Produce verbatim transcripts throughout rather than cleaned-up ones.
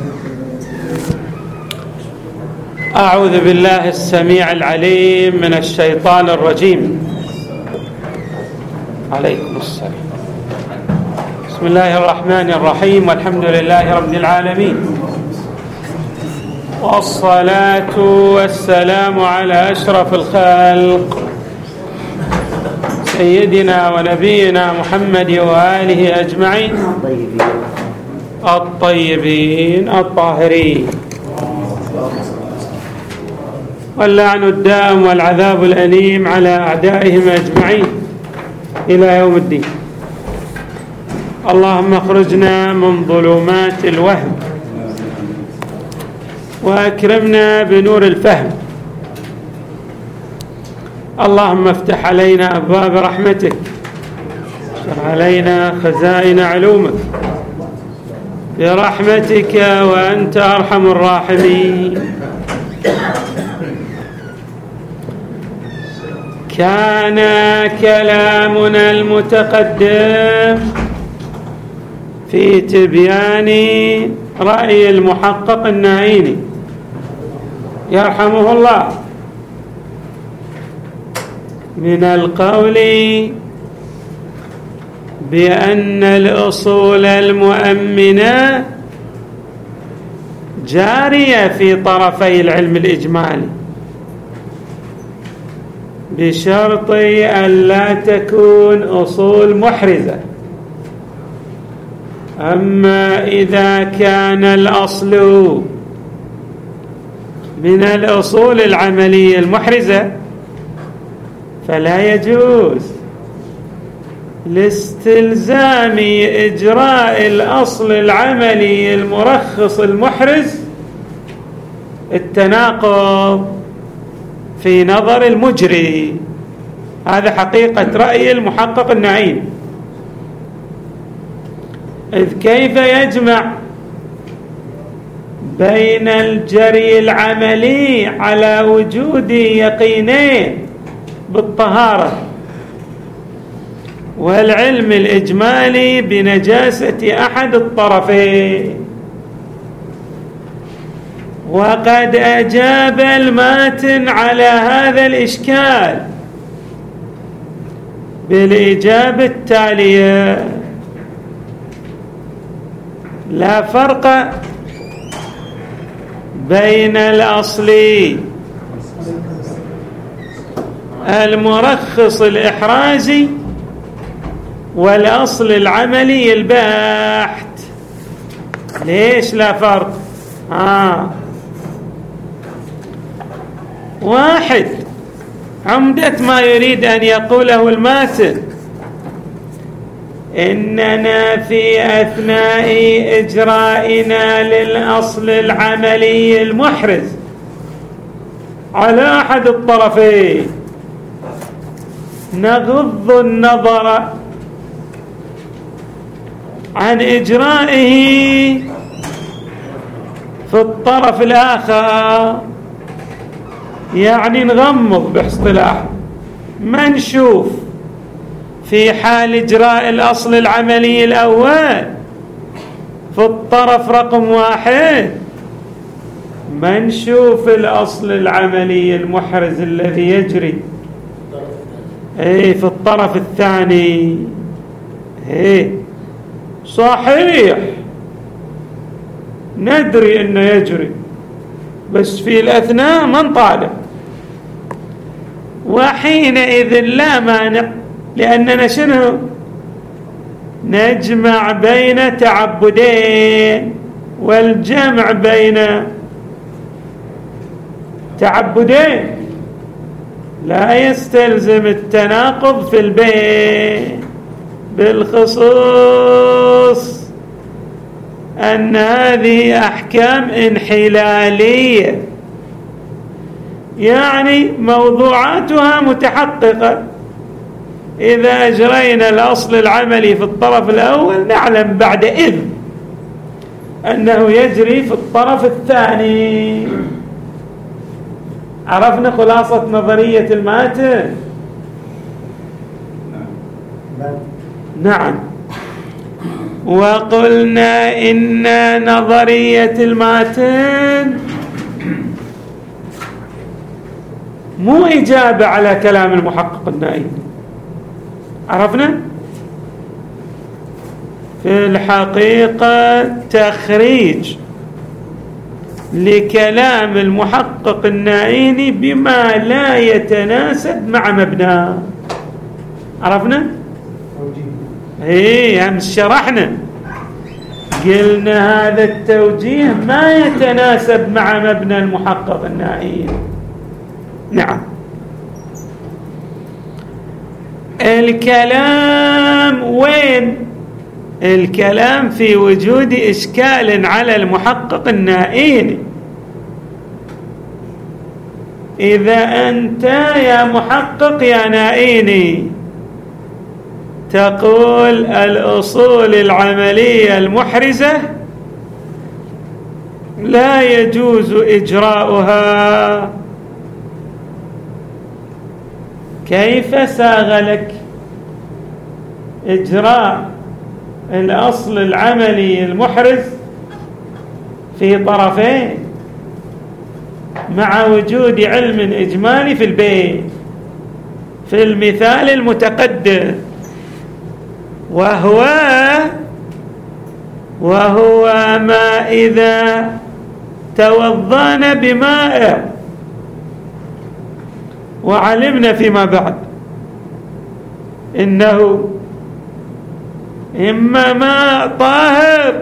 أعوذ بالله السميع العليم من الشيطان الرجيم. عليكم السلام. بسم الله الرحمن الرحيم، والحمد لله رب العالمين، والصلاة والسلام على أشرف الخلق سيدنا ونبينا محمد وآله أجمعين الطيبين الطاهرين، واللعن الدائم والعذاب الأليم على أعدائهم أجمعين إلى يوم الدين. اللهم اخرجنا من ظلمات الوهم وأكرمنا بنور الفهم. اللهم افتح علينا أبواب رحمتك، اشرح علينا خزائن علومك برحمتك وأنت أرحم الراحمين. كان كلامنا المتقدم في تبيان رأي المحقق النعيني يرحمه الله من القول بأن الأصول المؤمنة جارية في طرفي العلم الإجمالي بشرط أن لا تكون أصول محرزة. أما إذا كان الأصل من الأصول العملية المحرزة فلا يجوز لاستلزام إجراء الأصل العملي المرخص المحرز التناقض في نظر المجري. هذا حقيقة رأي المحقق النعيم. إذ كيف يجمع بين الجري العملي على وجود يقينين بالطهارة والعلم الإجمالي بنجاسة أحد الطرفين؟ وقد أجاب الماتن على هذا الإشكال بالإجابة التالية: لا فرق بين الأصل المرخص الإحرازي والأصل العملي الباحت. ليش لا فرق؟ آه واحد، عمدة ما يريد أن يقوله الماتن إننا في أثناء إجرائنا للأصل العملي المحرز على أحد الطرفين نغض النظر عن إجرائه في الطرف الآخر، يعني نغمض باصطلاح، ما نشوف في حال إجراء الأصل العملي الأول في الطرف رقم واحد، ما نشوف الأصل العملي المحرز الذي يجري ايه في الطرف الثاني. ايه صحيح ندري انه يجري، بس في الأثناء ما نطالع، وحينئذ لا مانع، لأننا شنو نجمع بين تعبدين، والجمع بين تعبدين لا يستلزم التناقض في البين، بالخصوص أن هذه أحكام انحلالية، يعني موضوعاتها متحققة. إذا أجرينا الأصل العملي في الطرف الأول نعلم بعد إذ أنه يجري في الطرف الثاني. عرفنا خلاصة نظرية الماتن؟ نعم. وقلنا إن نظرية الماتن مو إجابة على كلام المحقق النائي، عرفنا؟ في الحقيقة تخريج لكلام المحقق النائيني بما لا يتناسب مع مبناه، عرفنا؟ ايه امس شرحنا قلنا هذا التوجيه ما يتناسب مع مبنى المحقق النائيني. نعم. الكلام وين؟ الكلام في وجود إشكال على المحقق النائيني. إذا أنت يا محقق يا نائيني تقول الأصول العملية المحرزة لا يجوز إجراؤها، كيف ساغ لك إجراء الأصل العملي المحرز في طرفين مع وجود علم إجمالي في البيت في المثال المتقدم، وهو وهو ما إذا توضأنا بماء وعلمنا فيما بعد إنه إما ماء طاهر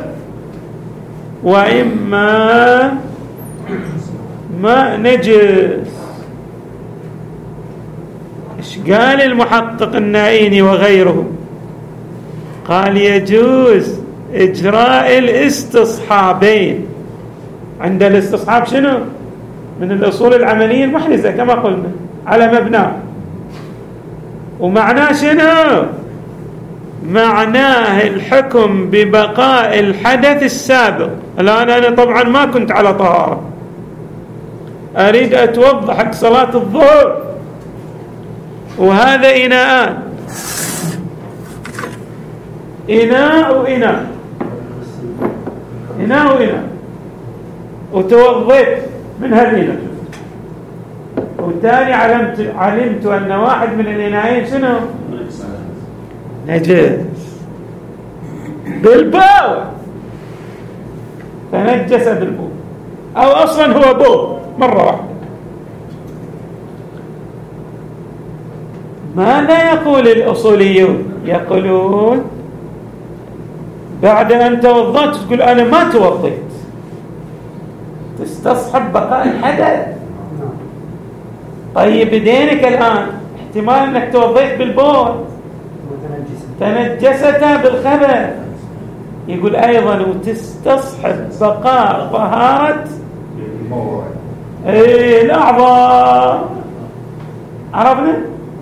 وإما ماء نجس. إيش قال المحقق النائيني وغيره؟ قال يجوز إجراء الاستصحابين. عند الاستصحاب شنو؟ من الأصول العملية المحرزة كما قلنا على مبناه، ومعناه شنو؟ معناه الحكم ببقاء الحدث السابق. الآن أنا طبعا ما كنت على طهارة، أريد أتوضأ حق صلاة الظهر، وهذا إناءان، إناء وإناء، إناء وإناء، وتوضيت من هالإناء، والثاني علمت علمت أن واحد من الإناءين شنو؟ نجس بالبول، تنجس بالبول، أو أصلا هو بول مرة واحدة. ماذا يقول الأصوليون؟ يقولون بعد أن توضأت تقول أنا ما توضيت، تستصحب بقاء الحدث. طيب بدينك الآن احتمال أنك توضيت بالبول تنجست بالخبث، يقول أيضا وتستصحب بقاء طهارة ايه الأعضاء، عرفنا؟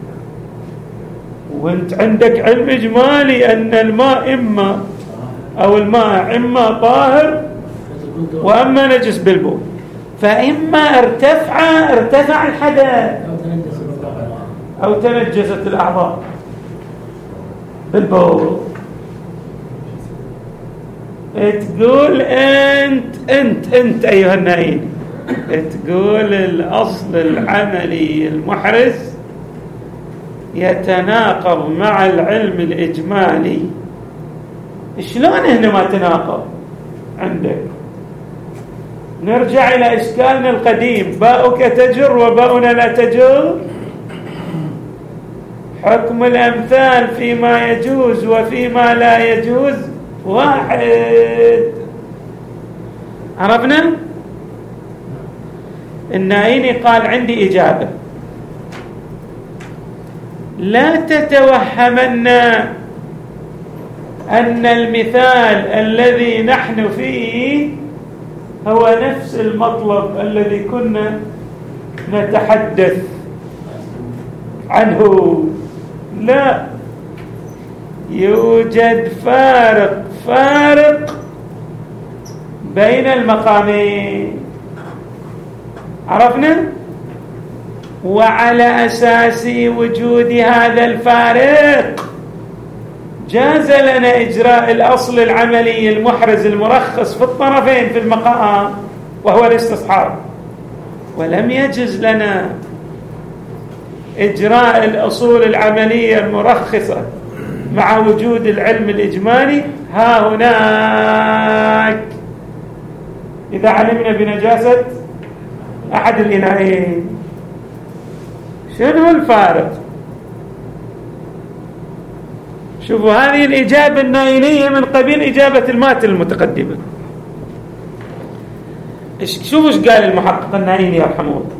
وانت عندك علم إجمالي أن الماء إما أو الماء إما طاهر وأما نجس بالبول، فإما ارتفع ارتفع الحدث أو تنجست الأعضاء بالبول. تقول أنت أنت أنت أيها النائين، تقول الأصل العملي المحرز يتناقض مع العلم الإجمالي. شلون هنا ما تناقض عندك؟ نرجع إلى إشكالنا القديم، باؤك تجر وباؤنا لا تجر. حكم الأمثال فيما يجوز وفيما لا يجوز واحد، عرفنا؟ النائيني قال عندي إجابة، لا تتوهمن أن المثال الذي نحن فيه هو نفس المطلب الذي كنا نتحدث عنه. لا، يوجد فارق فارق بين المقامين، عرفنا؟ وعلى أساس وجود هذا الفارق جاز لنا إجراء الأصل العملي المحرز المرخص في الطرفين في المقام وهو الاستصحاب، ولم يجز لنا إجراء الأصول العملية المرخصة مع وجود العلم الإجمالي ها هناك إذا علمنا بنجاسة أحد الإناءين. شنو الفارق؟ شوفوا هذه الإجابة النائلية من قبيل إجابة الماتن المتقدمة. شوفوا ايش قال المحقق النائلي يرحمه الله.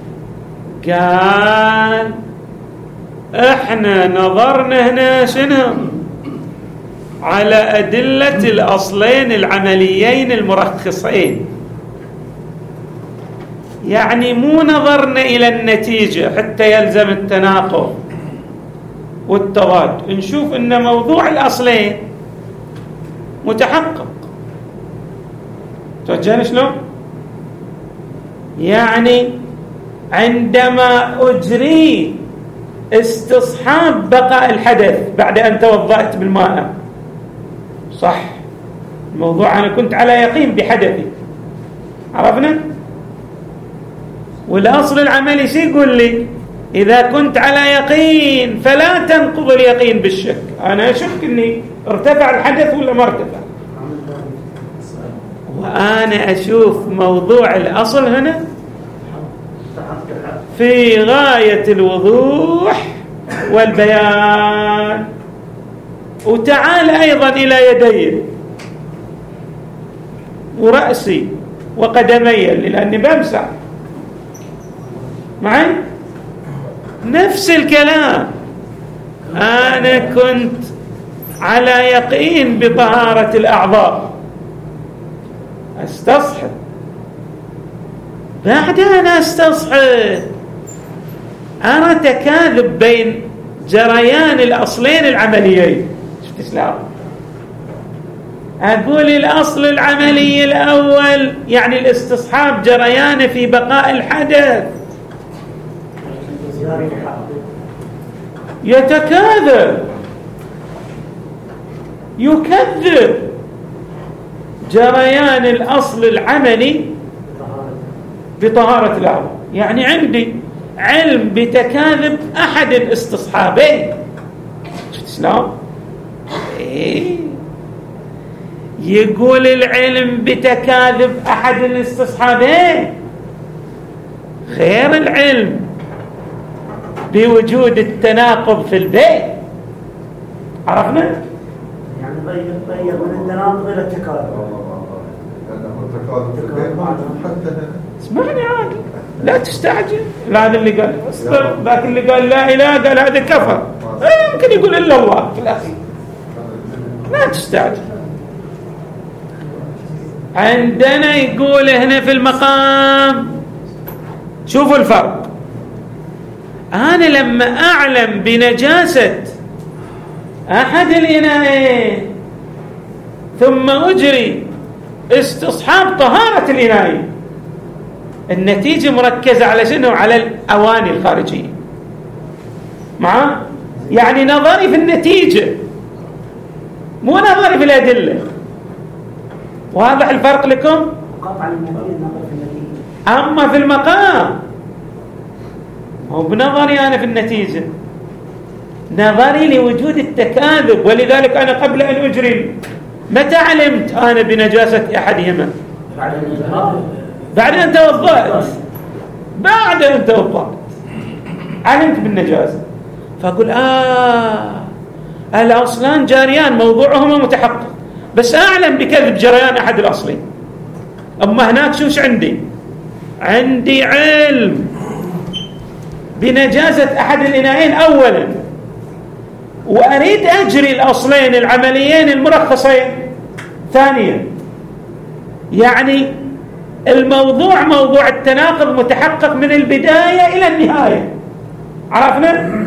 قال احنا نظرنا هنا شنو على أدلة الأصلين العمليين المرخصين، يعني مو نظرنا إلى النتيجة حتى يلزم التناقض والتضاد، نشوف ان موضوع الأصلين متحقق. توجهنا شلون؟ يعني عندما أجري استصحاب بقاء الحدث بعد أن توضأت بالماء، صح، الموضوع أنا كنت على يقين بحدثي، عرفنا؟ والأصل العملي شو يقول لي؟ إذا كنت على يقين فلا تنقض اليقين بالشك. أنا أشك أني ارتفع الحدث ولا ما ارتفع، وأنا أشوف موضوع الأصل هنا في غاية الوضوح والبيان. وتعال أيضا إلى يدي ورأسي وقدمي لأني بمسح معي نفس الكلام. أنا كنت على يقين بطهارة الأعضاء، استصحب، بعد أن استصحب أرى تكاذب بين جريان الأصلين العمليين. شفت شلون؟ أقول الأصل العملي الأول يعني الاستصحاب جريان في بقاء الحدث، يتكاذب يكذب جريان الأصل العملي بطهارة الأعضاء. يعني عندي علم بتكاذب أحد الاستصحابين. شفت شلون؟ إيه؟ يقول العلم بتكاذب أحد الاستصحابين غير العلم بوجود التناقض في البيت. عرفنا؟ يعني غير غير من التناقض إلى التكاذب. اسمعني عادي، لا تستعجل. لا هذا اللي قال اصبر، ذاك اللي قال لا إله قال هذا كفر، يمكن يقول إلا الله في الأخير. لا تستعجل. عندنا يقول هنا في المقام، شوفوا الفرق. أنا لما أعلم بنجاسة أحد الإناءين ثم أجري استصحاب طهارة الإناءين، النتيجة مركزة على شنو؟ على الأواني الخارجية. معه؟ يعني نظري في النتيجة مو نظري في الأدلة. واضح الفرق لكم؟ قطع النتيجة نظر في النتيجة، أما في المقام هو بنظري أنا في النتيجة، نظري لوجود التكاذب. ولذلك أنا قبل أن أجري متى علمت أنا بنجاسة أحدهما؟ بعد أن توضأت. بعد أن توضأت علمت بالنجاسة، فأقول آه الأصلان جاريان موضوعهما متحقق، بس أعلم بكذب جريان أحد الأصلين. أما هناك شوش عندي؟ عندي علم بنجاسة أحد الإناءين أولا، وأريد أجري الأصلين العمليين المرخصين ثانيا. يعني الموضوع موضوع التناقض متحقق من البداية إلى النهاية. عرفنا؟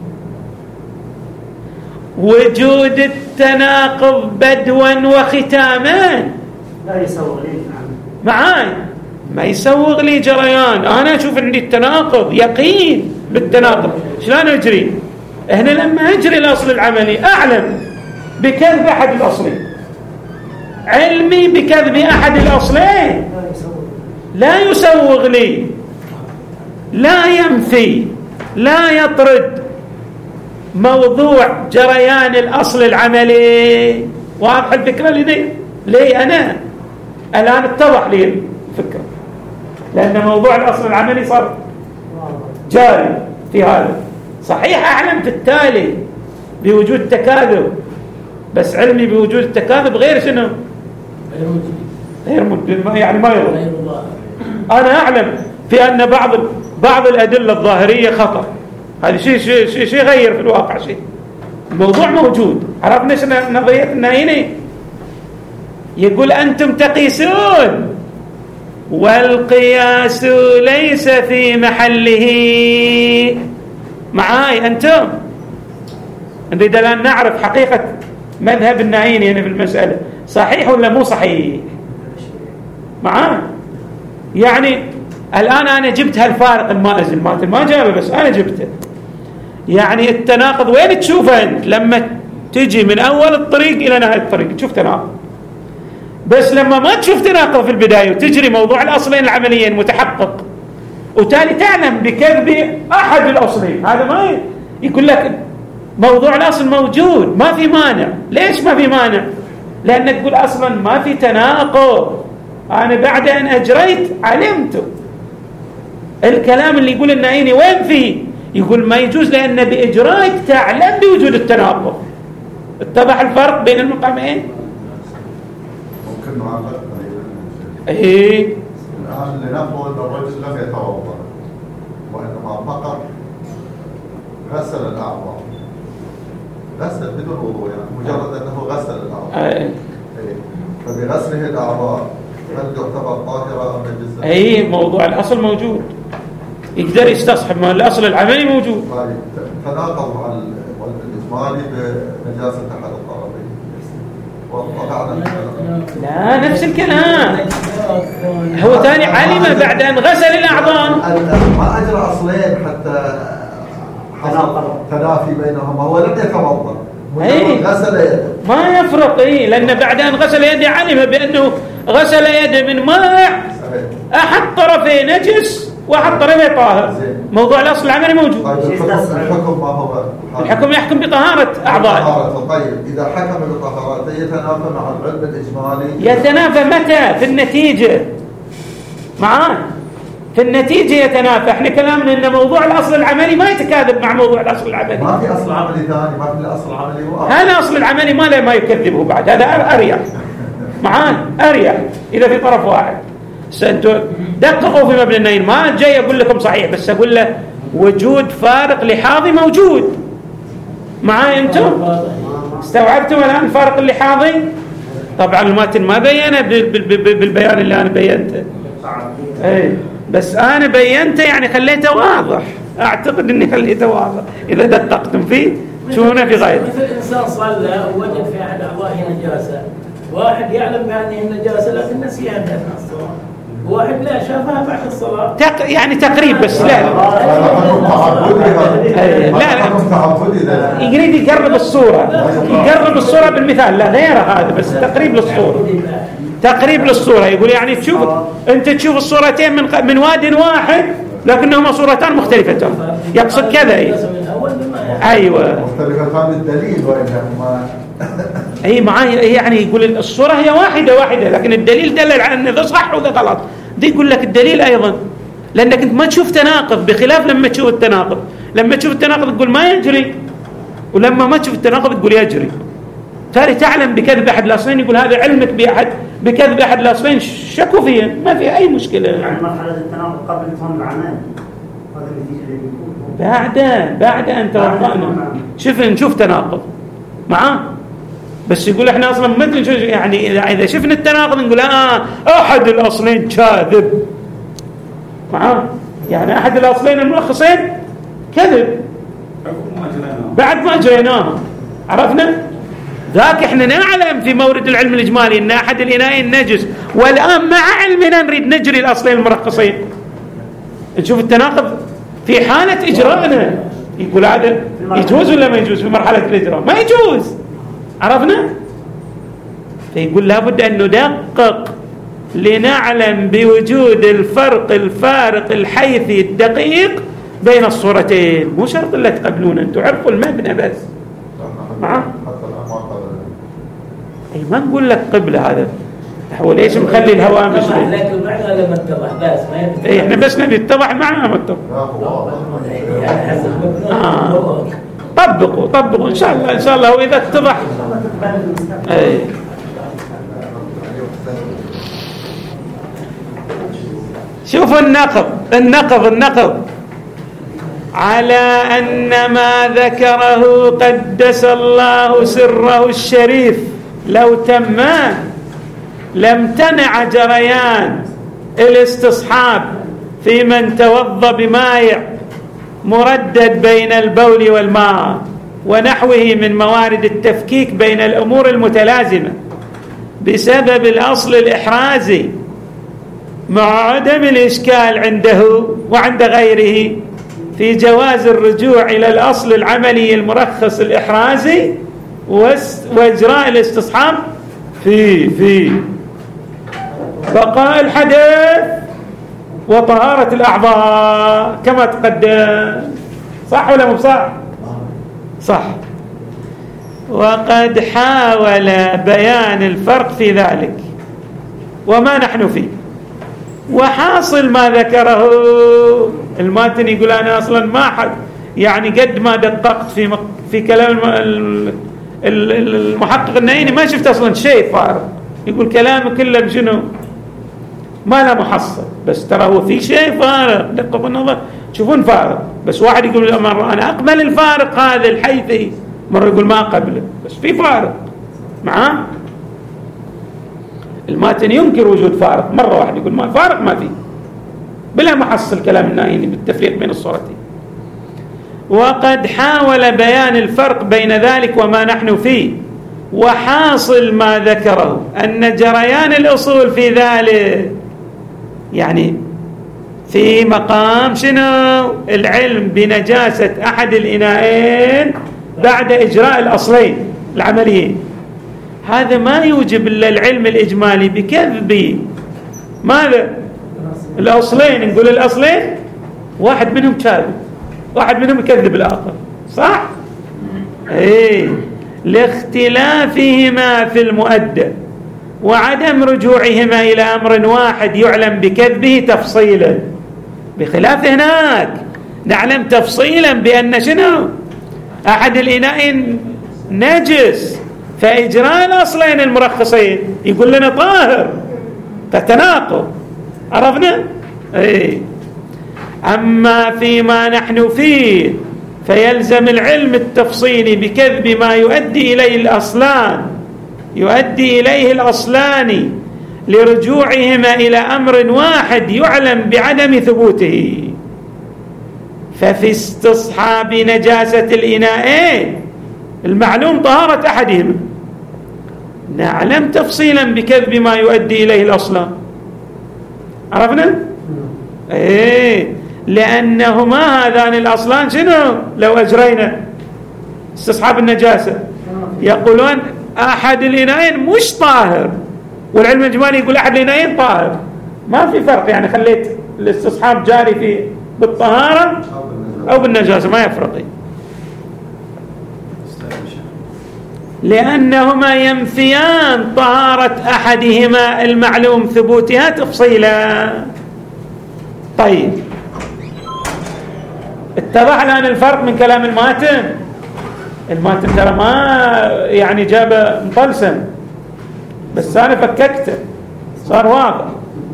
وجود التناقض بدوا وختاما لا يسوغ لي معاي، ما يسوغ لي جريان. أنا أشوف عندي التناقض، يقين بالتناقض. شلون أجري؟ هنا لما أجري الأصل العملي أعلم بكذب أحد الأصلين، علمي بكذب أحد الأصلين لا يسوغ لي، لا ينفي، لا يطرد موضوع جريان الأصل العملي. واضح الفكرة لدي؟ ليه أنا الآن اتضح لي الفكرة، لأن موضوع الأصل العملي صار جاري في هذا. صحيح أعلم في التالي بوجود تكاذب، بس علمي بوجود التكاذب غير شنو؟ غير ممكن، يعني ما يضر. أنا أعلم في أن بعض بعض الأدلة الظاهرية خطأ، هذا شيء شيء شيء شيء غير في الواقع شيء. الموضوع موجود. عرفنا شنو نظرية النايني؟ يقول أنتم تقيسون والقياس ليس في محله. معاي أنتم؟ نريد الآن نعرف حقيقة مذهب النايني يعني في المسألة، صحيح ولا مو صحيح؟ معاي؟ يعني الآن أنا جبت هالفارق المائزل مالت ما جابه، بس أنا جبته. يعني التناقض وين تشوفه أنت؟ لما تجي من أول الطريق إلى نهاية الطريق تشوف تناقض، بس لما ما تشوف تناقض في البداية وتجري موضوع الأصلين العمليين متحقق، وتالي تعلم بكذب أحد الأصلين، هذا ما يقول لك موضوع الأصل موجود ما في مانع. ليش ما في مانع؟ لأنك تقول أصلا ما في تناقض، أنا بعد أن أجريت علمت. الكلام اللي يقول النايني وين فيه؟ يقول ما يجوز لأن بإجراءك تعلم بوجود التناقض. اتضح الفرق بين المقامين؟ ممكن نعرف ايه الآن لنفرض الرجل لم يتوضأ وإنما فقط غسل الأعضاء، غسل بدون وضوء، يعني مجرد أنه غسل الأعضاء. ايه فبغسله الأعضاء هل يعتبر طاهرة أم نجسة؟ ايه موضوع الأصل موجود، يقدر يستصحب ما الأصل العملي موجود. تناقض مع الإجمالي بنجاسة أحد الطرفين. لا نفس الكلام، هو ثاني علم بعد أن غسل الأعضاء ما أجرى أصلين حتى حصل تنافي بينهما، هو لم يتوضأ مجرد غسل يده. ما يفرق إيه، لأن بعد أن غسل يده علم بأنه غسل يده من ماء أحد طرفي نجس وأحد طرفي طاهر. موضوع الأصل العملي موجود. الحكم ما هو؟ الحكم يحكم بطهارة أعضاء. طيب إذا حكم بطهارته يتنافى مع العلم الإجمالي؟ يتنافى متى؟ في النتيجة. معاه في النتيجة يتنافى. احنا كلامنا ان موضوع الأصل العملي ما يتكاذب مع موضوع الأصل العملي. ما في أصل عملي ثاني، ما في الأصل العملي واحد. هذا أصل العملي ما له ما يكذبه بعد، هذا أريح. معاه أريح إذا في طرف واحد. سأنتوا دققوا في مبنى النين، ما جاي أقول لكم صحيح، بس أقول له وجود فارق لحاظي موجود. معاي أنتم؟ استوعبتم الآن الفارق اللحاظي؟ طبعا الماتن ما بينه بالبيان اللي أنا بينته. ايه بس أنا بينته يعني خليته واضح، أعتقد أني خليته واضح. إذا دققتم فيه شوفونه في غاية. مثل الإنسان صلى ووجد في أحد أعضائه نجاسة، واحد يعلم بهذه النجاسة لكن نسيها أثناء الصلاة، واحد لا شافها بعد الصلاة. تق... يعني تقريب بس. لا لا لا يريد يقرب الصورة، يقرب الصورة بالمثال، لا غير هذا بس تقريب للصورة، تقريب للصورة. يقول يعني تشوف أنت تشوف الصورتين من من واد واحد لكنهما صورتان مختلفتان، يقصد كذا. أي أيوة مختلفتان الدليل وإنهما اي معاي، يعني يقول الصورة هي واحدة واحدة لكن الدليل دلل على ان ذا صح وذا غلط. دي يقول لك الدليل ايضا، لانك انت ما تشوف تناقض، بخلاف لما تشوف التناقض. لما تشوف التناقض تقول ما يجري، ولما ما تشوف التناقض تقول يجري. تالي تعلم بكذب احد الاصلين، يقول هذا علمك باحد بكذب احد الاصلين شكوا فيه، ما في اي مشكلة. يعني مرحلة التناقض قبل إتمام العمل هذا النتيجة اللي بيكون بعد بعد ان توضأنا شوف نشوف تناقض معاه. بس يقول احنا اصلا ما ادري يعني اذا شفنا التناقض نقول اه احد الاصلين كاذب. معاه يعني احد الاصلين الملخصين كذب بعد ما جريناه. عرفنا ذاك احنا نعلم في مورد العلم الاجمالي ان احد الاناءين نجس، والان مع علمنا نريد نجري الاصلين المرخصين نشوف التناقض في حالة اجرائنا. يقول هذا يجوز ولا ما يجوز في مرحلة الاجراء؟ ما يجوز. عرفنا؟ فيقول لابد أن ندقق لنعلم بوجود الفرق الفارق الحيثي الدقيق بين الصورتين. مو شرط إلا تقبلون، أنتم عرفوا المبنى بس. معه؟ أي ما نقول لك قبلة، هذا هو ليش مخلي الهوامش لكن المعنى لما اتضح بس ما يتضح. إيه احنا بس نبي يتضح المعنى ما اتضح. آه. طبقوا طبقوا إن شاء الله إن شاء الله، وإذا اتضح أي. شوفوا النقض النقض النقض على أن ما ذكره قدس الله سره الشريف لو تم لم تنع جريان الاستصحاب في من توضأ بماء مردد بين البول والماء ونحوه من موارد التفكيك بين الأمور المتلازمة بسبب الأصل الإحرازي، مع عدم الإشكال عنده وعند غيره في جواز الرجوع إلى الأصل العملي المرخص الإحرازي وإجراء الاستصحاب في في بقاء الحدث وطهارة الأعضاء كما تقدم. صح ولا مو صح؟ صح. وقد حاول بيان الفرق في ذلك وما نحن فيه، وحاصل ما ذكره الماتن يقول أنا أصلا ما حد يعني قد ما دققت في في كلام المحقق النعيني ما شفت أصلا شيء فارق. يقول كلامه كله بشنو ما له محصل، بس ترى هو في شيء فارق. دقوا بالنظر تشوفون فارق، بس واحد يقول مرة أنا أقبل الفارق هذا الحيثي، مرة يقول ما أقبله، بس في فارق معاه. الماتن ينكر وجود فارق، مرة واحد يقول ما فارق ما فيه بلا محصل كلام النائيني بالتفريق بين الصورتين. وقد حاول بيان الفرق بين ذلك وما نحن فيه، وحاصل ما ذكره أن جريان الأصول في ذلك يعني في مقام شنو العلم بنجاسة أحد الإناءين بعد إجراء الأصلين العمليين. هذا ما يوجب إلا العلم الإجمالي بكذب ماذا الأصلين. نقول الأصلين واحد منهم كاذب، واحد منهم يكذب الآخر، صح؟ إيه لاختلافهما في المؤدى وعدم رجوعهما إلى أمر واحد يعلم بكذبه تفصيلا، بخلاف هناك نعلم تفصيلا بأن شنو أحد الإناءين نجس، فإجراء الأصلين المرخصين يقول لنا طاهر، فتناقض. عرفنا؟ إيه. أما فيما نحن فيه فيلزم العلم التفصيلي بكذب ما يؤدي إليه الأصلان يؤدي إليه الأصلان لرجوعهما إلى أمر واحد يعلم بعدم ثبوته. ففي استصحاب نجاسة الإناءين المعلوم طهارة أحدهما نعلم تفصيلا بكذب ما يؤدي إليه الأصلان. عرفنا؟ إيه لأنهما هذان الأصلان شنو لو أجرينا استصحاب النجاسة يقولون أحد الإناءين مش طاهر، والعلم الإجمالي يقول أحد الإناءين طاهر، ما في فرق يعني خليت الاستصحاب جاري في بالطهارة أو بالنجاسة ما يفرق، لأنهما ينفيان طهارة أحدهما المعلوم ثبوتها تفصيلا. طيب اتضح الآن الفرق من كلام الماتن. الماتن ترى ما يعني جابه مطلسم، بس أنا فككته صار واضح.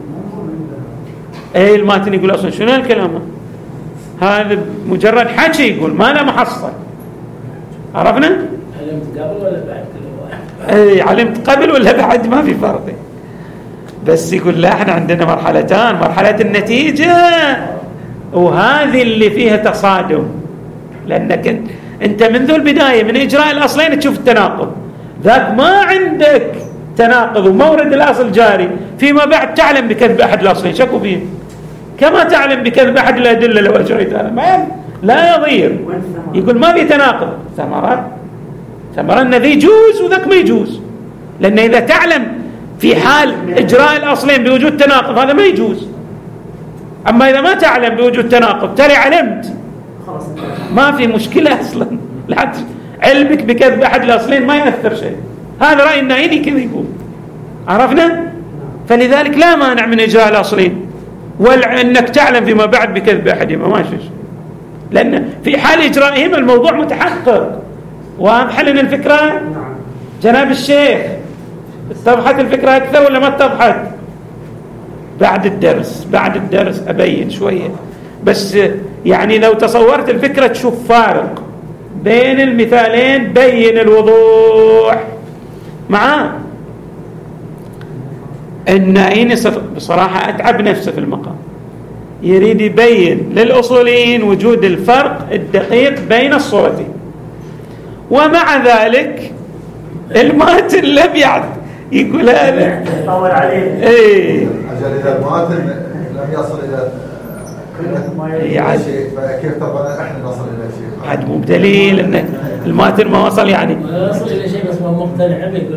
ايه الماتن يقول أصلا شنو الكلام هذا مجرد حكي، يقول ما له محصل. عرفنا؟ علمت قبل ولا بعد كل واحد؟ ايه علمت قبل ولا بعد ما في فرق، بس يقول لا احنا عندنا مرحلتان، مرحلة النتيجة وهذه اللي فيها تصادم، لأنك انت منذ البداية من إجراء الأصلين تشوف التناقض، ذاك ما عندك تناقض ومورد الأصل جاري، فيما بعد تعلم بكذب أحد الأصلين شكوا فيه كما تعلم بكذب أحد الأدلة لو أجريت هذا ما لا يضير. يقول ما في تناقض ثمرات، اعتبر أن ذي يجوز وذاك ما يجوز، لأن إذا تعلم في حال إجراء الأصلين بوجود تناقض هذا ما يجوز. أما إذا ما تعلم بوجود تناقض ترى علمت ما في مشكلة أصلا، علمك بكذب أحد الأصلين ما يأثر شيء. هذا رأي النائيني كذا يقول. عرفنا؟ فلذلك لا مانع من إجراء الأصلين وأنك تعلم فيما بعد بكذب أحدهما ما شيء، لأن في حال إجرائهما الموضوع متحقق. واضح لنا الفكرة جناب الشيخ؟ اتضحت الفكرة أكثر ولا ما اتضحت؟ بعد الدرس بعد الدرس أبين شوية بس، يعني لو تصورت الفكرة تشوف فارق بين المثالين بين الوضوح معاه. النائين بصراحة أتعب نفسه في المقام، يريد يبين للأصوليين وجود الفرق الدقيق بين الصورتين، ومع ذلك الماتن لم يعد يقول هذا طول عليه. ايه أجل إذا الماتن لم يصل إلى يعني شيء فكيف طبعا احنا نصل إلى شيء؟ عاد مو بدليل ان الماتن ما وصل، يعني ما وصل إلى شيء بس ما مقتنع به.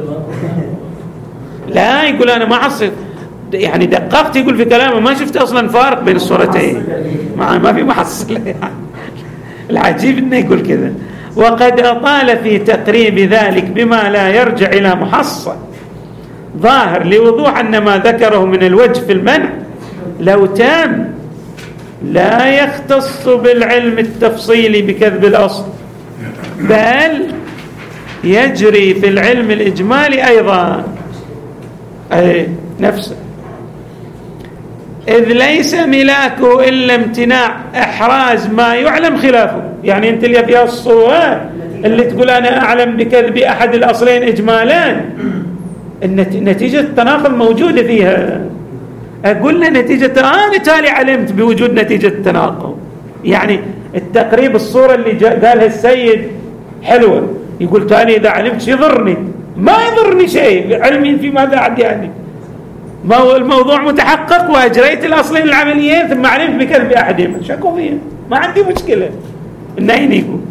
لا يقول أنا ما حصل، يعني دققت يقول في كلامه ما شفت أصلا فارق بين الصورتين، ما ما في محصل. العجيب إنه يقول كذا. وقد أطال في تقريب ذلك بما لا يرجع إلى محصل ظاهر لوضوح أن ما ذكره من الوجه في المنع لو تام لا يختص بالعلم التفصيلي بكذب الأصل، بل يجري في العلم الإجمالي أيضا أي نفسه، إذ ليس ملاكه إلا امتناع إحراز ما يعلم خلافه. يعني أنت اللي فيها الصور اللي تقول أنا أعلم بكذب أحد الأصلين إجمالا، نتيجة التناقض موجودة فيها. أقول لنا نتيجة أنا تالي علمت بوجود نتيجة التناقض. يعني التقريب الصورة اللي قالها السيد حلوة، يقول تالي إذا علمت شيء يضرني، ما يضرني شيء علمي فيما بعد، يعني ما الموضوع متحقق وأجريت الأصلين العمليين ثم علمت بكذب أحدهما شكوا فيها ما عندي مشكلة. النائين يقول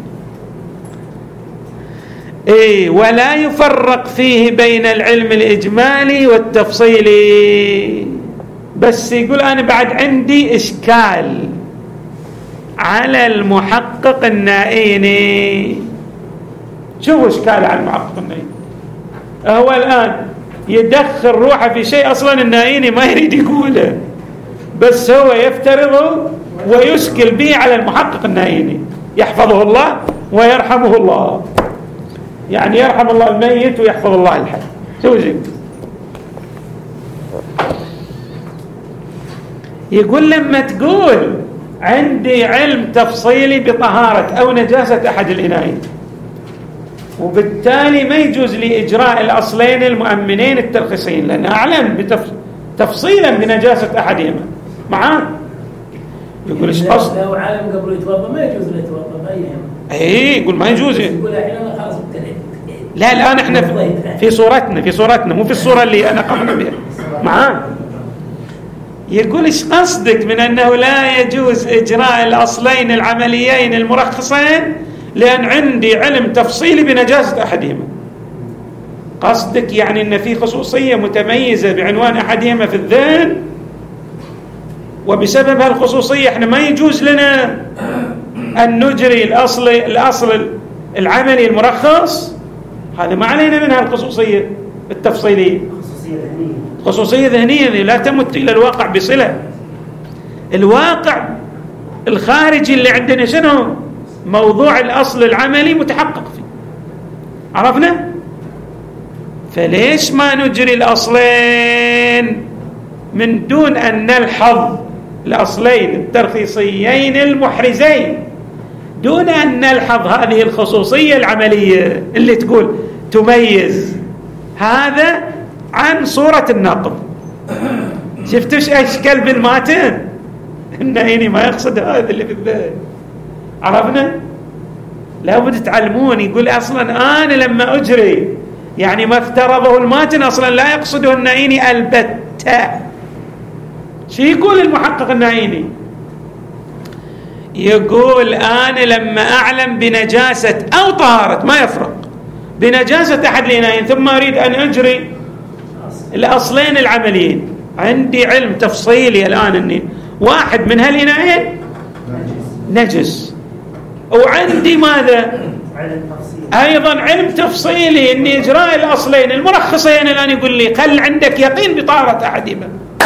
إيه ولا يفرق فيه بين العلم الإجمالي والتفصيلي، بس يقول أنا بعد عندي إشكال على المحقق النائيني. شوفوا إشكال على المحقق النائيني، هو الآن يدخل روحه في شيء أصلا النائيني ما يريد يقوله، بس هو يفترضه ويشكل به على المحقق النائيني يحفظه الله ويرحمه الله، يعني يرحم الله الميت ويحفظ الله الحي. شو زي يقول لما تقول عندي علم تفصيلي بطهارة أو نجاسة أحد الإناءين وبالتالي ما يجوز لي إجراء الأصلين المؤمنين الترخيصين لأن أعلم بتف... تفصيلا بنجاسة أحدهما معاه. يقول إيش قصد؟ لو عالم قبل يتوضأ ما يجوز له يتوضأ بأيهم. إيه يقول ما يجوز. يقول أحيانا خلاص ابتديت. لا الآن إحنا في صورتنا في صورتنا مو في الصورة اللي أنا قمنا بها معاه. يقول إيش قصدك من أنه لا يجوز إجراء الأصلين العمليين المرخصين لأن عندي علم تفصيلي بنجاسة أحدهما؟ قصدك يعني أن في خصوصية متميزة بعنوان أحدهما في الذهن وبسبب هالخصوصية احنا ما يجوز لنا أن نجري الأصل الأصل العملي المرخص؟ هذا ما علينا منها الخصوصية التفصيلية. خصوصية ذهنية لا تمت إلى الواقع بصلة. الواقع الخارجي اللي عندنا شنو؟ موضوع الأصل العملي متحقق فيه. عرفنا؟ فليش ما نجري الأصلين من دون أن نلحظ الأصلين الترخيصيين المحرزين دون أن نلحظ هذه الخصوصية العملية اللي تقول تميز هذا عن صورة الناقض. شفتوش أشكال بالماتن؟ النائيني ما يقصد هذا اللي في الذهن. عرفنا؟ لابد تعلمون. يقول أصلا أنا لما أجري يعني ما افترضه الماتن أصلا لا يقصده النائيني البتة. شو يقول المحقق النائيني؟ يقول أنا لما أعلم بنجاسة أو طهارة ما يفرق بنجاسة أحد الإناءين ثم أريد أن أجري الأصلين العمليين، عندي علم تفصيلي الآن أني واحد من هالإناءين نجس، وعندي ماذا أيضا علم تفصيلي أني إجراء الأصلين المرخصين الآن يقول لي خل عندك يقين بطهارة أحدهما،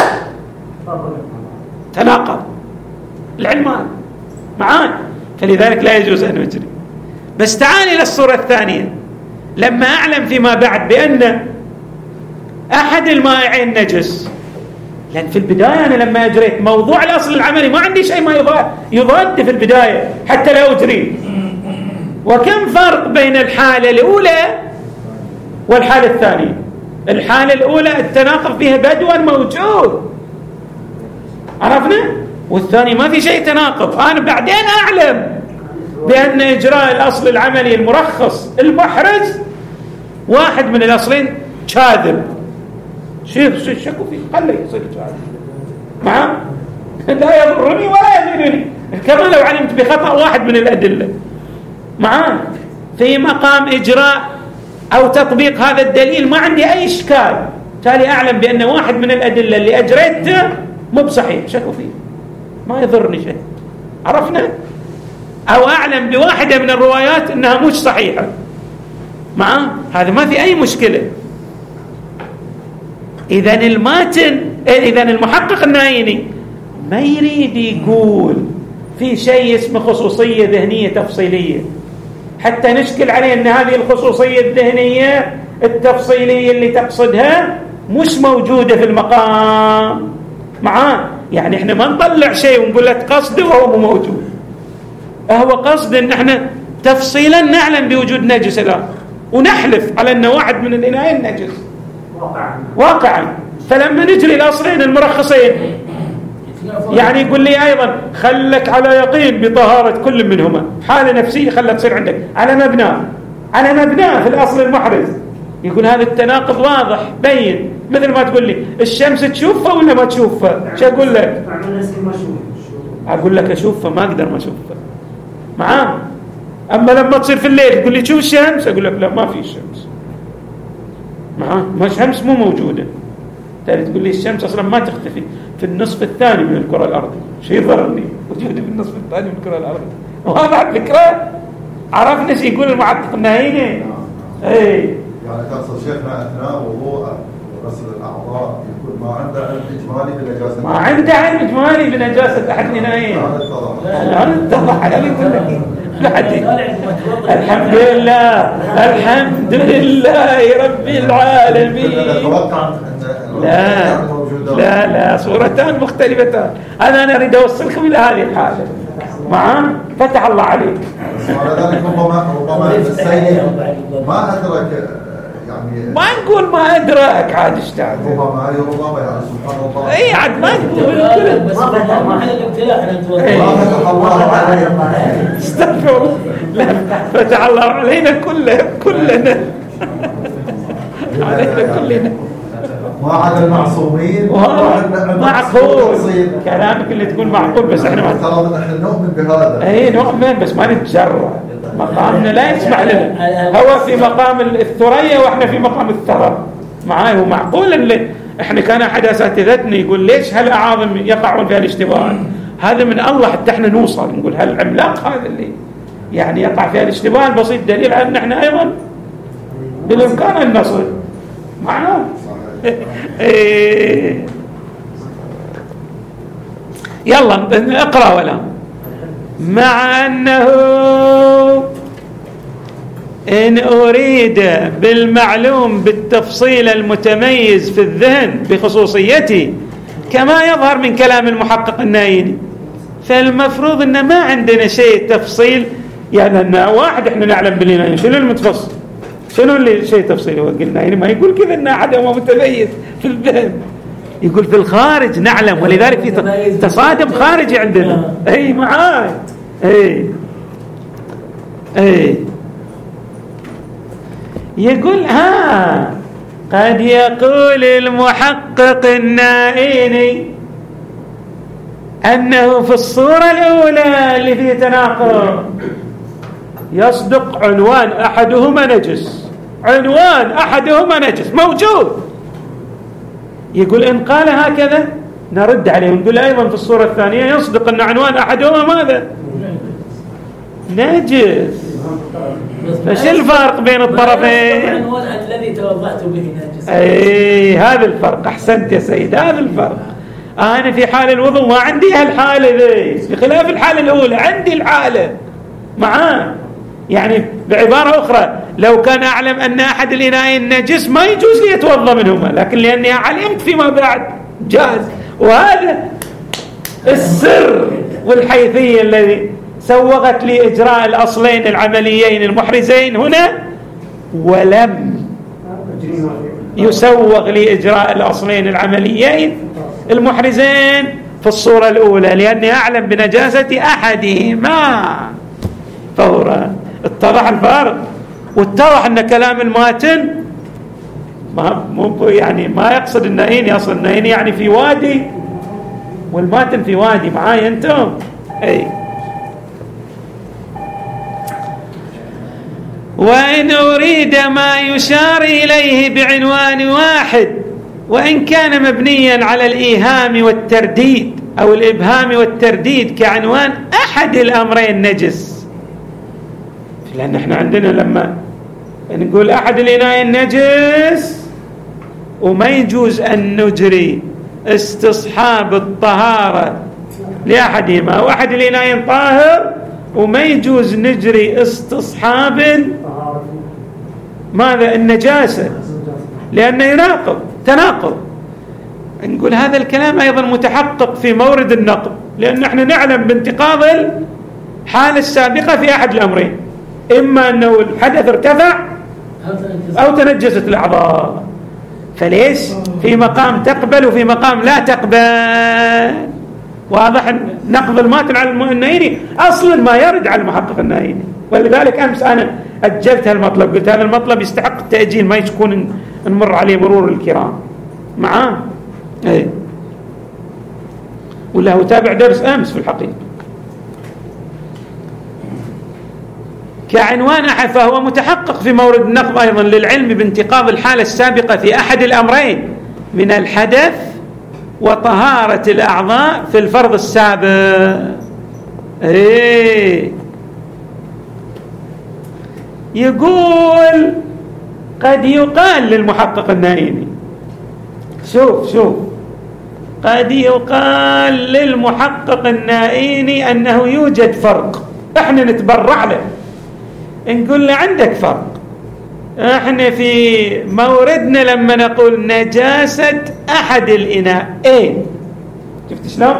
تناقض العلمان معان، فلذلك لا يجوز أن أجري. بس تعال إلى الصورة الثانية، لما أعلم فيما بعد بأن أحد المائعين نجس، لأن في البداية أنا لما أجريت موضوع الأصل العملي ما عندي شيء ما يضاد في البداية حتى لا أجري. وكم فرق بين الحالة الأولى والحالة الثانية؟ الحالة الأولى التناقض فيها بدوا موجود، عرفنا؟ والثانية ما في شيء تناقض. أنا بعدين أعلم بأن إجراء الأصل العملي المرخص المحرز واحد من الأصلين كاذب، شيخ شكوا فيه خلي يصير كاذب معه لا يضرني ولا يضرني، كما لو علمت بخطأ واحد من الأدلة معه في مقام إجراء أو تطبيق هذا الدليل ما عندي أي إشكال، تالي أعلم بأن واحد من الأدلة اللي أجريته مو بصحيح شكوا فيه ما يضرني شيء، عرفنا؟ أو أعلم بواحدة من الروايات أنها مش صحيحة معه، هذا ما في أي مشكلة. إذن الماتن إذن المحقق النايني ما يريد يقول في شيء اسمه خصوصية ذهنية تفصيلية حتى نشكل عليه أن هذه الخصوصية الذهنية التفصيلية اللي تقصدها مش موجودة في المقام معاه. يعني احنا ما نطلع شيء ونقول لك قصده وهو مو موجود، هو قصد ان احنا تفصيلا نعلم بوجود نجس الآن ونحلف على أن واحد من الإناءين نجس واقعا واقعا. فلما نجري الأصلين المرخصين يعني يقول لي أيضا خلك على يقين بطهارة كل منهما، حالة نفسية خلها تصير عندك على مبناه على مبناه في الأصل المحرز، يقول هذا التناقض واضح بين، مثل ما تقول لي الشمس تشوفها ولا ما تشوفها، شو أقول لك؟ أقول لك أشوفها ما أقدر ما أشوفها معاه. أما لما تصير في الليل تقول لي تشوف الشمس، أقول لك لا ما في شمس معاه، ما الشمس مو موجودة. تالي تقول لي الشمس أصلا ما تختفي في النصف الثاني من الكرة الأرضية، شيء ضرني وجودي في النصف الثاني من الكرة الأرضية. وهذا على فكرة عرفنا شيء يقول المحقق النايني. اي يعني تقصد شيخنا أثناء وضوء غسل الأعضاء يكون ما عنده علم إجمالي بنجاسة، ما عنده علم إجمالي بنجاسة أحد الإناءين. هذا اتضح على لي الحمد لله الحمد لله رب العالمين. لا لا لا صورتان مختلفتان، أنا أنا أريد أوصلكم إلى هذه الحالة معاه. فتح الله عليك. ولذلك ربما ربما السيد ما أدرك، يعني ما نقول ما أدرك عاد اشتعل ربما ربما يعني سبحان الله اي عاد ما نقول ما فتح ما حل الابتلاء احنا ما فتح الله علينا استغفر لا فتح الله علينا كلنا كلنا علينا كلنا ما على المعصومين معقول كلامك اللي تقول معقول، بس احنا افترض ان احنا نؤمن بهذا. اي نؤمن بس ما نتجرأ، مقامنا لا يسمح لنا، هو في مقام الثريا واحنا في مقام الثرى معاي. ومعقول اللي احنا كان احد اساتذتنا يقول ليش هالاعاظم يقعون في الاشتباه، هذا من الله حتى احنا نوصل نقول هالعملاق هذا اللي يعني يقع في الاشتباه البسيط دليل على ان احنا ايضا بالامكان ان نصل معنا. إيه. يلا اقرأ ولا مع أنه إن أريد بالمعلوم بالتفصيل المتميز في الذهن بخصوصيته كما يظهر من كلام المحقق النايني، فالمفروض أن ما عندنا شيء تفصيل، يعني أن واحد إحنا نعلم بالنايني شنو المتفصل شنو اللي شيء تفصيلي، وقلنا يعني ما يقول كذا ان احد هو متميز في الذهن، يقول في الخارج نعلم، ولذلك في تصادم خارجي عندنا. اي معاي اي اي يقول ها قد يقول المحقق النائيني انه في الصورة الاولى اللي فيه تناقض يصدق عنوان احدهما نجس عنوان أحدهما نجس موجود. يقول إن قال هكذا نرد عليه ونقول أيضا في الصورة الثانية يصدق أن عنوان أحدهما ماذا؟ نجس. فش الفرق بين الطرفين؟ العنوان الذي توضحت به نجس. أي هذا الفرق. أحسنت يا سيد، هذا الفرق. أنا في حال الوضوء ما عندي هالحالة ذي، بخلاف الحالة الأولى عندي الحالة معاه. يعني بعبارة أخرى لو كان أعلم أن أحد الإناءين نجس ما يجوز لي أتوضأ منهما، لكن لأني علمت فيما بعد جاز. وهذا السر والحيثية الذي سوغت لي إجراء الأصلين العمليين المحرزين هنا، ولم يسوغ لي إجراء الأصلين العمليين المحرزين في الصورة الأولى، لأني أعلم بنجاسة أحدهما فورا. اتضح الفرق، واتضح أن كلام الماتن ما مو يعني ما يقصد النهيني، أصلا النهيني يعني في وادي والماتن في وادي. معاي أنتم؟ أي. وإن أريد ما يشار إليه بعنوان واحد وإن كان مبنيا على الإيهام والترديد أو الإبهام والترديد كعنوان أحد الأمرين نجس. لأن احنا عندنا لما نقول أحد الإناءين نجس وما يجوز أن نجري استصحاب الطهارة لأحدهما، وأحد الإناءين طاهر وما يجوز نجري استصحاب ماذا؟ النجاسة، لأنه يناقض تناقض. نقول هذا الكلام أيضا متحقق في مورد النقض، لأن احنا نعلم بانتقاض الحالة السابقة في أحد الأمرين، إما أنه الحدث ارتفع أو تنجست الأعضاء. فليش في مقام تقبل وفي مقام لا تقبل؟ واضح نقض الماتن على النهيني أصلا ما يرد على المحقق النهيني. ولذلك أمس أنا أجلت هالمطلب، قلت هذا المطلب يستحق التأجيل، ما يكون نمر عليه مرور الكرام معاه. ايه ولا هو تابع درس أمس في الحقيقة. كعنوان أحد فهو متحقق في مورد النقض أيضا للعلم بانتقاض الحالة السابقة في أحد الأمرين من الحدث وطهارة الأعضاء في الفرض السابق. إيه يقول قد يقال للمحقق النائمي، شوف شوف قد يقال للمحقق النائمي أنه يوجد فرق، احنا نتبرع له نقول له عندك فرق. احنا في موردنا لما نقول نجاسة أحد الإناء ايه، شفت شلون؟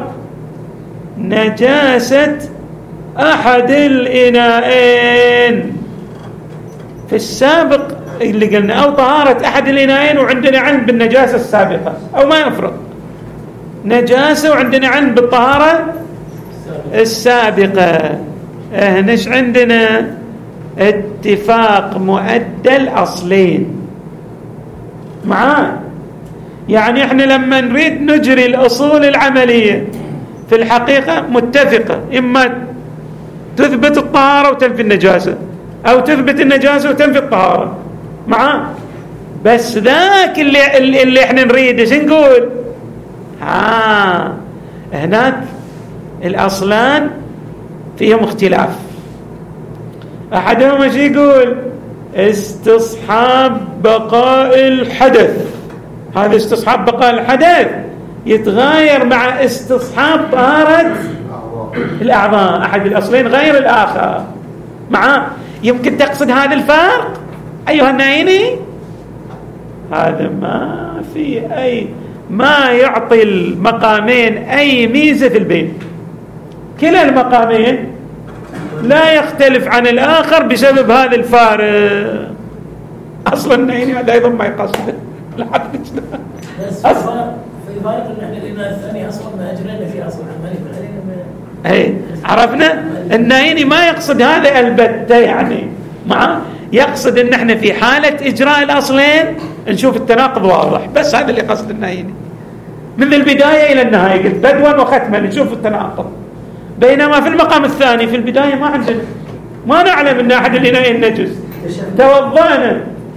نجاسة أحد الإناءين في السابق اللي قلنا، أو طهارة أحد الإناءين وعندنا علم بالنجاسة السابقة، أو ما يفرق نجاسة وعندنا علم بالطهارة السابقة. اهنش عندنا اتفاق مؤدى الأصلين معاه. يعني احنا لما نريد نجري الأصول العملية في الحقيقة متفقة، إما تثبت الطهارة وتنفي النجاسة، أو تثبت النجاسة وتنفي الطهارة معاه. بس ذاك اللي, اللي احنا نريد ايش نقول؟ ها هناك الأصلان فيهم اختلاف. أحدهم ايش يقول؟ استصحاب بقاء الحدث، هذا استصحاب بقاء الحدث يتغاير مع استصحاب طهارة الأعضاء، أحد الأصلين غير الآخر معاه. يمكن تقصد هذا الفرق أيها النائني؟ هذا ما في أي، ما يعطي المقامين أي ميزة في البين. كلا المقامين لا يختلف عن الآخر بسبب هذا الفارق. أصلا النائني هذا أيضا ما يقصد. لا حد بس في فارق ان احنا الإناء الثاني اصلا ما اجرينا فيه اصلا عملي فخلينا اي عرفنا. النائني ما يقصد هذا البتة، يعني مع يقصد ان احنا في حالة اجراء الاصلين نشوف التناقض واضح، بس هذا اللي قصد النائني من البداية الى النهاية، قلت بدوا وختما نشوف التناقض. بينما في المقام الثاني في البداية ما عندنا، ما نعلم ان احد الإناءين نجس، توضأنا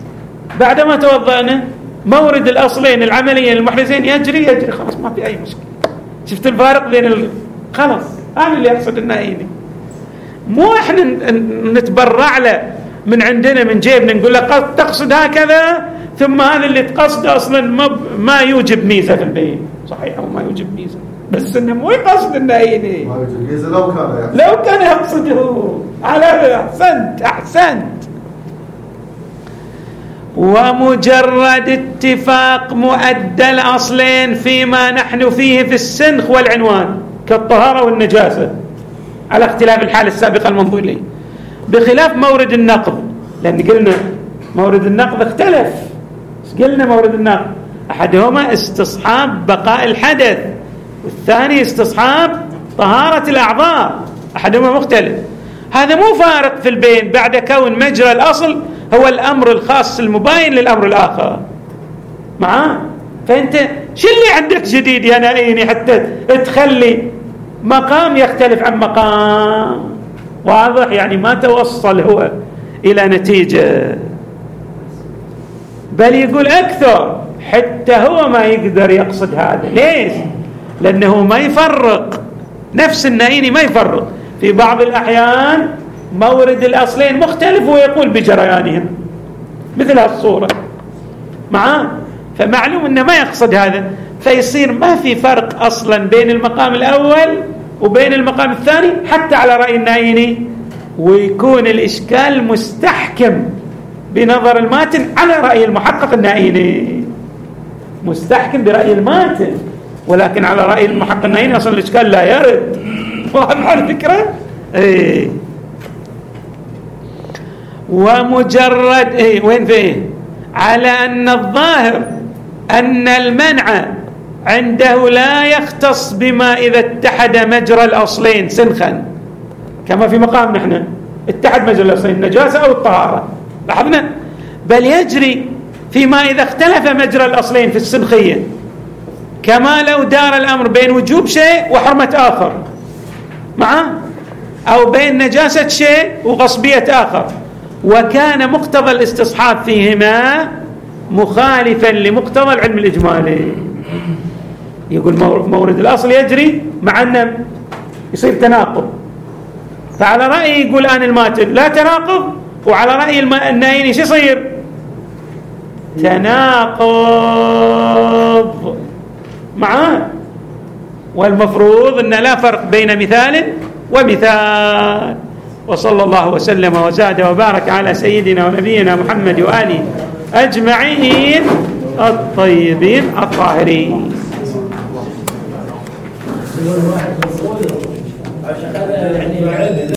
بعدما توضأنا مورد الأصلين العمليين المحرزين يجري يجري خلاص ما في أي مشكلة. شفت الفارق بين ال... خلاص هذا اللي يقصد النائيني. مو احنا نتبرع له من عندنا من جيبنا نقول له تقصد هكذا، ثم هذا اللي تقصده أصلا ما, ما يوجب ميزة في البين. صحيح وما يوجب ميزة، بس انه مو يقصد النائيني. ما يوجب ميزة لو كان يقصد. لو كان يقصده على أحسنت أحسنت. ومجرد اتفاق مؤدى الأصلين فيما نحن فيه في السنخ والعنوان كالطهارة والنجاسة على اختلاف الحالة السابقة المنظور لي، بخلاف مورد النقض. لأن قلنا مورد النقض اختلف. قلنا مورد النقض أحدهما استصحاب بقاء الحدث، والثاني استصحاب طهارة الأعضاء، أحدهما مختلف. هذا مو فارق في البين بعد كون مجرى الأصل هو الأمر الخاص المباين للأمر الآخر معاه. فأنت شو اللي عندك جديد يا نائيني حتى تخلي مقام يختلف عن مقام؟ واضح يعني ما توصل هو إلى نتيجة، بل يقول أكثر حتى هو ما يقدر يقصد هذا. ليش؟ لأنه ما يفرق، نفس النائيني ما يفرق. في بعض الأحيان مورد الأصلين مختلف ويقول بجريانهم مثل هالصورة معاه، فمعلوم أنه ما يقصد هذا، فيصير ما في فرق أصلا بين المقام الأول وبين المقام الثاني حتى على رأي النائيني، ويكون الإشكال مستحكم بنظر الماتن على رأي المحقق النائيني، مستحكم برأي الماتن، ولكن على رأي المحقق النائيني أصلا الإشكال لا يرد. واضح الفكرة؟ إيه. ومجرد إيه وين فيه على أن الظاهر أن المنع عنده لا يختص بما إذا اتحد مجرى الأصلين سنخا، كما في مقام نحن اتحد مجرى الأصلين النجاسة أو الطهارة، لاحظنا، بل يجري فيما إذا اختلف مجرى الأصلين في السنخية، كما لو دار الأمر بين وجوب شيء وحرمة آخر معه، أو بين نجاسة شيء وغصبية آخر، وكان مقتضى الاستصحاب فيهما مخالفا لمقتضى العلم الإجمالي. يقول مورد الأصل يجري مع أنه يصير تناقض، فعلى رأي يقول آن الماتن لا تناقض، وعلى رأي النائيني شو يصير؟ تناقض معاه. والمفروض أن لا فرق بين مثال ومثال. وصلى الله وسلم وزاد وبارك على سيدنا ونبينا محمد وآله أجمعين الطيبين الطاهرين. عشان هذا يعني